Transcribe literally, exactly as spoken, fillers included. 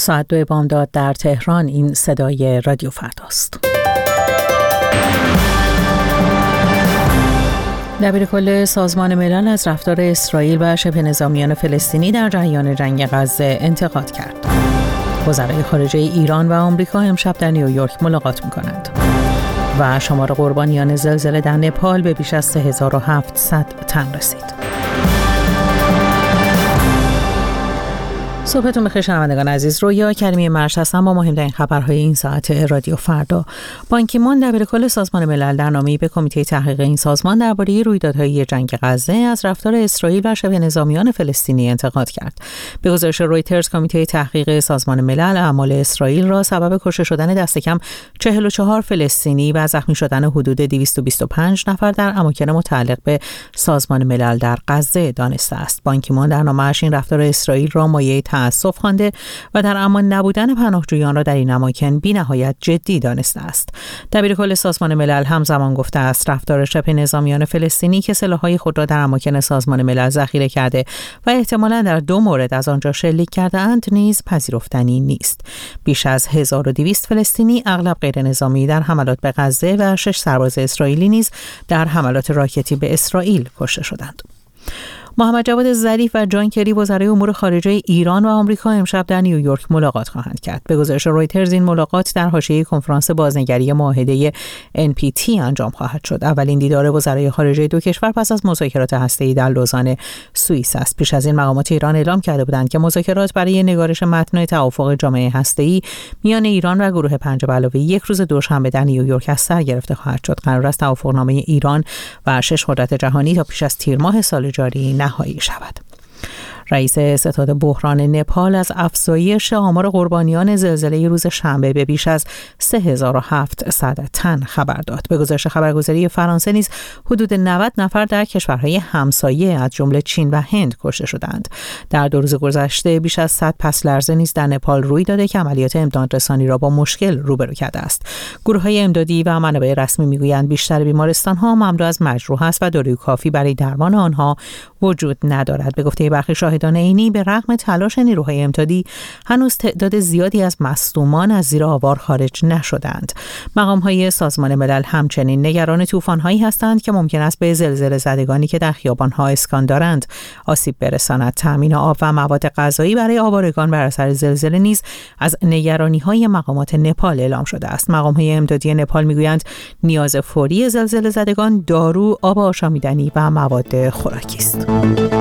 ساعت دو بامداد در تهران. این صدای رادیو فرداست. دبیرکل سازمان ملل از رفتار اسرائیل و شبه نظامیان فلسطینی در جریان جنگ غزه انتقاد کرد. وزرای خارجه ایران و آمریکا امشب در نیویورک ملاقات می‌کنند. و شمار قربانیان زلزله در نپال به بیش از سه هزار و هفتصد تن رسید. صبحتون بخیر شنوندگان عزیز. رویا کریمی مرش هستم با مهمترین خبرهای این ساعت رادیو فردا. بان کی مون دبیرکل سازمان ملل در نامه‌ای به کمیته تحقیق این سازمان درباره رویدادهای جنگ غزه از رفتار اسرائیل و شبه نظامیان فلسطینی انتقاد کرد. به گزارش رویترز، کمیته تحقیق سازمان ملل اعمال اسرائیل را سبب کشته شدن دست کم چهل و چهار فلسطینی و زخمی شدن حدود دویست و بیست و پنج نفر در اماکن متعلق به سازمان ملل در غزه دانسته است. بان کی مون در نامه‌اش این رفتار اسرائیل را مایه تأسف خوانده و در امان نبودن پناهجویان را در این اماکن بی‌نهایت جدی دانسته است. دبیرکل سازمان ملل همزمان گفته است رفتار شبه نظامیان فلسطینی که سلاح‌های خود را در اماکن سازمان ملل ذخیره کرده و احتمالاً در دو مورد از آنجا شلیک کرده‌اند نیز پذیرفتنی نیست. بیش از هزار و دویست فلسطینی اغلب غیر نظامی در حملات به غزه و شش سرباز اسرائیلی نیز در حملات راکتی به اسرائیل کشته شدند. محمد جواد ظریف و جان کری وزرای امور خارجه ایران و آمریکا امشب در نیویورک ملاقات خواهند کرد. به گزارش رویترز این ملاقات در حاشیه کنفرانس بازنگری معاهده ان پی تی انجام خواهد شد. اولین دیدار وزرای خارجه دو کشور پس از مذاکرات هسته‌ای در لوزان سوئیس است. پیش از این مقامات ایران اعلام کرده بودند که مذاکرات برای نگارش متن توافق جامعه هسته‌ای میان ایران و گروه پنج به علاوه یک روز دوشنبه در نیویورک از سر گرفته خواهد شد. قرار است توافقنامه ایران و شش قدرت جهانی تا پیش از تیر ماه سال جاری نهایی شود. رئیس ستاد بحران نپال از افزایش آمار قربانیان زلزله روز شنبه به بیش از سه هزار و هفتصد تن خبر داد. به گزارش خبرگزاری فرانسه نیز حدود نود نفر در کشورهای همسایه از جمله چین و هند کشته شدند. در دو روز گذشته بیش از صد پس لرزه نیز در نپال روی داده که عملیات امدادرسانی را با مشکل روبرو کرده است. گروه‌های امدادی و منابع رسمی میگویند بیشتر بیمارستان‌ها مملو از مجروح است و داروی کافی برای درمان آنها وجود ندارد. به گفته برخی شاهدان عینی به رغم تلاش نیروهای امدادی هنوز تعداد زیادی از مصدومان از زیر آوار خارج نشدند. مقام‌های سازمان ملل همچنین نگران طوفان‌هایی هستند که ممکن است به زلزله زدگانی که در خیابان‌ها اسکان دارند آسیب برساند. تامین آب و مواد غذایی برای آوارگان بر اثر زلزله نیز از نگرانی‌های مقامات نپال اعلام شده است. مقام‌های امدادی نپال می‌گویند نیاز فوری زلزله زدگان دارو، آب آشامیدنی و مواد خوراکی است.